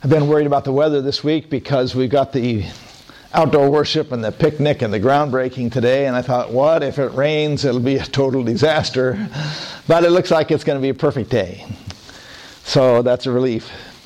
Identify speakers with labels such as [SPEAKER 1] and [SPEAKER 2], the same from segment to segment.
[SPEAKER 1] I've been worried about the weather this week because we've got the outdoor worship and the picnic and the groundbreaking today, and I thought, what if it rains? It'll be a total disaster. But it looks like it's going to be a perfect day. So that's a relief.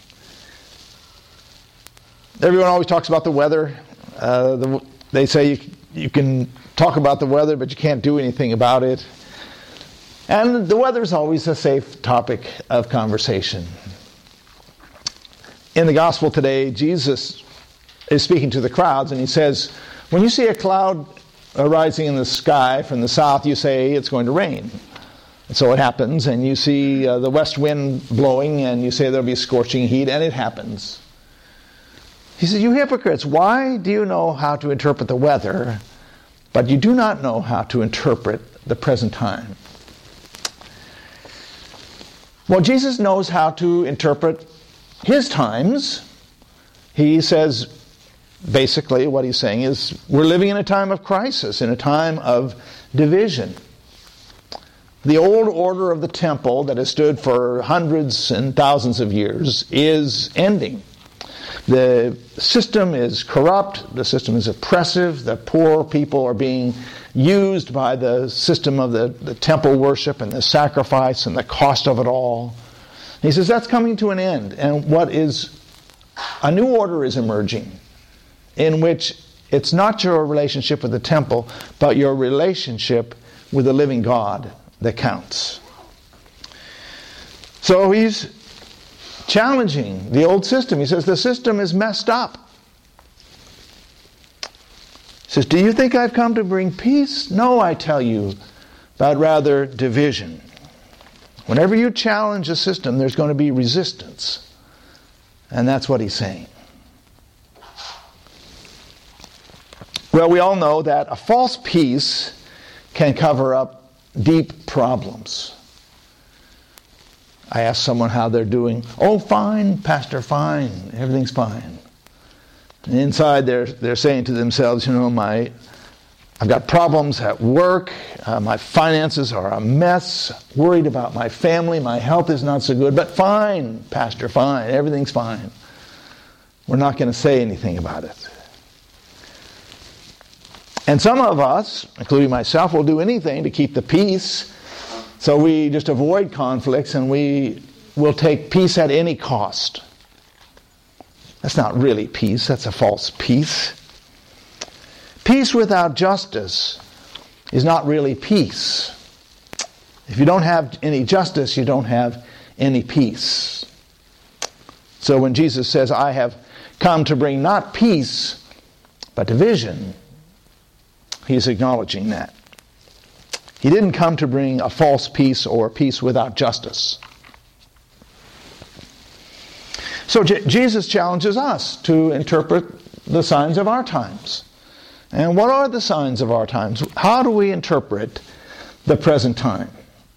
[SPEAKER 1] Everyone always talks about the weather. They say you can talk about the weather, but you can't do anything about it. And the weather is always a safe topic of conversation. In the gospel today, Jesus is speaking to the crowds, and he says, when you see a cloud rising in the sky from the south, you say it's going to rain. And so it happens, and you see the west wind blowing, and you say there'll be scorching heat, and it happens. He says, you hypocrites, why do you know how to interpret the weather, but you do not know how to interpret the present time? Well, Jesus knows how to interpret his times. He says, basically what he's saying is, we're living in a time of crisis, in a time of division. The old order of the temple that has stood for hundreds and thousands of years is ending. The system is corrupt, the system is oppressive, the poor people are being used by the system of the temple worship and the sacrifice and the cost of it all. He says that's coming to an end, and a new order is emerging in which it's not your relationship with the temple, but your relationship with the living God that counts. So he's challenging the old system. He says the system is messed up. He says, do you think I've come to bring peace? No, I tell you, but rather division. Whenever you challenge a system, there's going to be resistance. And that's what he's saying. Well, we all know that a false peace can cover up deep problems. I asked someone how they're doing. Oh, fine, Pastor, fine. Everything's fine. And inside they're saying to themselves, I've got problems at work. My finances are a mess. Worried about my family. My health is not so good. But fine, Pastor, fine. Everything's fine. We're not going to say anything about it. And some of us, including myself, will do anything to keep the peace. So we just avoid conflicts and we will take peace at any cost. That's not really peace. That's a false peace. Peace without justice is not really peace. If you don't have any justice, you don't have any peace. So when Jesus says, I have come to bring not peace, but division, he's acknowledging that. He didn't come to bring a false peace or peace without justice. So Jesus challenges us to interpret the signs of our times. And what are the signs of our times? How do we interpret the present time?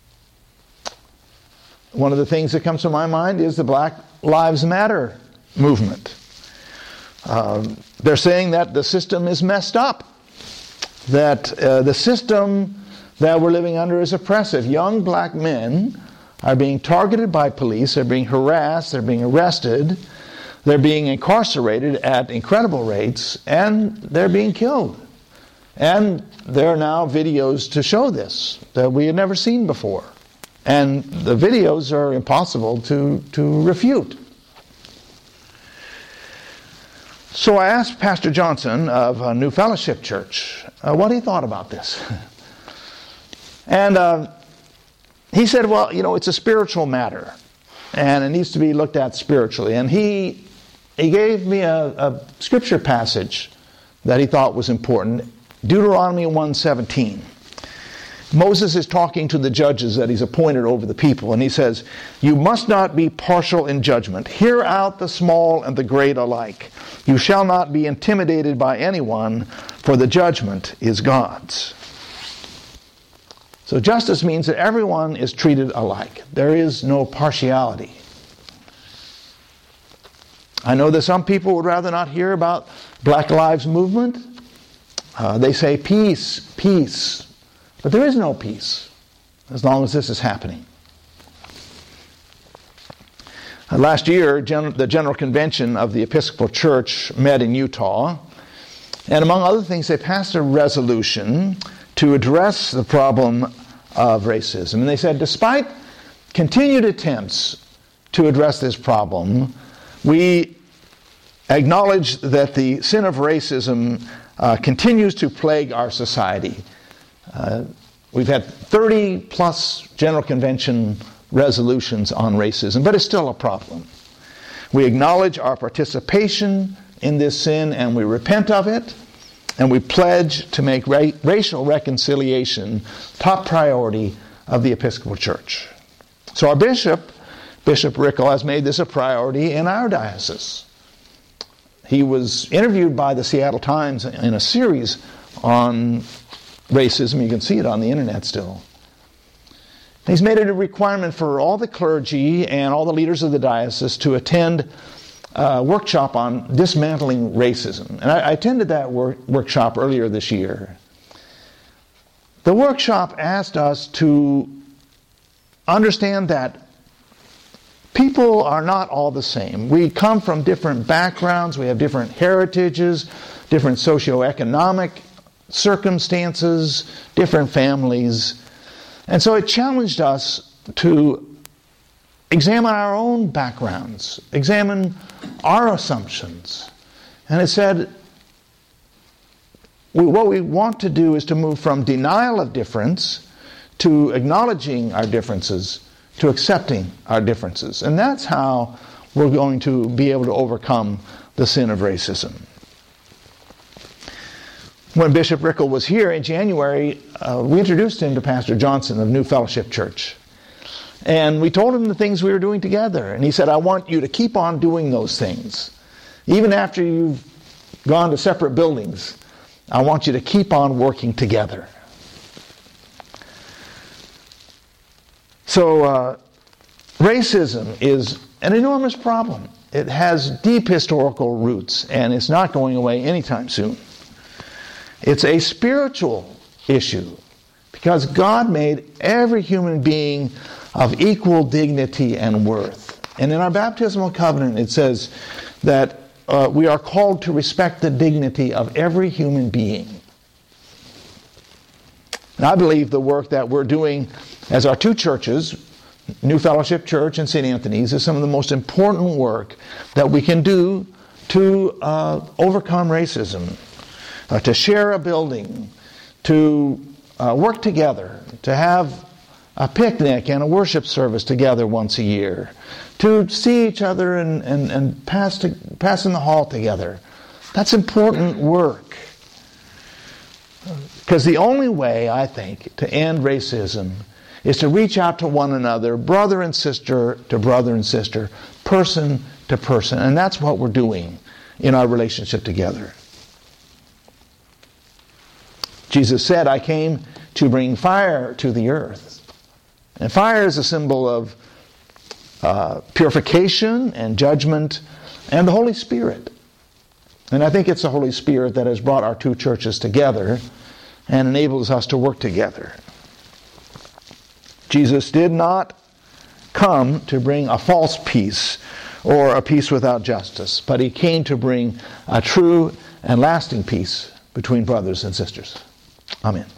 [SPEAKER 1] One of the things that comes to my mind is the Black Lives Matter movement. They're saying that the system is messed up. That the system that we're living under is oppressive. Young black men are being targeted by police. They're being harassed. They're being arrested. They're being incarcerated at incredible rates, and they're being killed. And there are now videos to show this that we had never seen before. And the videos are impossible to refute. So I asked Pastor Johnson of New Fellowship Church what he thought about this. And he said, well, it's a spiritual matter, and it needs to be looked at spiritually. And he gave me a scripture passage that he thought was important, Deuteronomy 1:17. Moses is talking to the judges that he's appointed over the people, and he says, you must not be partial in judgment. Hear out the small and the great alike. You shall not be intimidated by anyone, for the judgment is God's. So justice means that everyone is treated alike. There is no partiality. I know that some people would rather not hear about Black Lives Movement. They say peace, peace. But there is no peace as long as this is happening. Last year, the General Convention of the Episcopal Church met in Utah, and among other things, they passed a resolution to address the problem of racism. And they said, despite continued attempts to address this problem, we acknowledge that the sin of racism continues to plague our society. We've had 30 plus General Convention resolutions on racism, but it's still a problem. We acknowledge our participation in this sin and we repent of it, and we pledge to make racial reconciliation top priority of the Episcopal Church. So our Bishop Rickel, has made this a priority in our diocese. He was interviewed by the Seattle Times in a series on racism. You can see it on the internet still. He's made it a requirement for all the clergy and all the leaders of the diocese to attend a workshop on dismantling racism. And I attended that workshop earlier this year. The workshop asked us to understand that people are not all the same. We come from different backgrounds, we have different heritages, different socioeconomic circumstances, different families. And so it challenged us to examine our own backgrounds, examine our assumptions. And it said, what we want to do is to move from denial of difference to acknowledging our differences, to accepting our differences. And that's how we're going to be able to overcome the sin of racism. When Bishop Rickel was here in January, we introduced him to Pastor Johnson of New Fellowship Church. And we told him the things we were doing together. And he said, I want you to keep on doing those things. Even after you've gone to separate buildings, I want you to keep on working together. So racism is an enormous problem. It has deep historical roots, and it's not going away anytime soon. It's a spiritual issue because God made every human being of equal dignity and worth. And in our baptismal covenant it says that we are called to respect the dignity of every human being. And I believe the work that we're doing as our two churches, New Fellowship Church and St. Anthony's, is some of the most important work that we can do to overcome racism. To share a building, to work together, to have a picnic and a worship service together once a year, to see each other and pass in the hall together. That's important work. Because the only way, I think, to end racism is to reach out to one another, brother and sister to brother and sister, person to person. And that's what we're doing in our relationship together. Jesus said, I came to bring fire to the earth. And fire is a symbol of purification and judgment and the Holy Spirit. And I think it's the Holy Spirit that has brought our two churches together and enables us to work together. Jesus did not come to bring a false peace or a peace without justice, but he came to bring a true and lasting peace between brothers and sisters. Amen.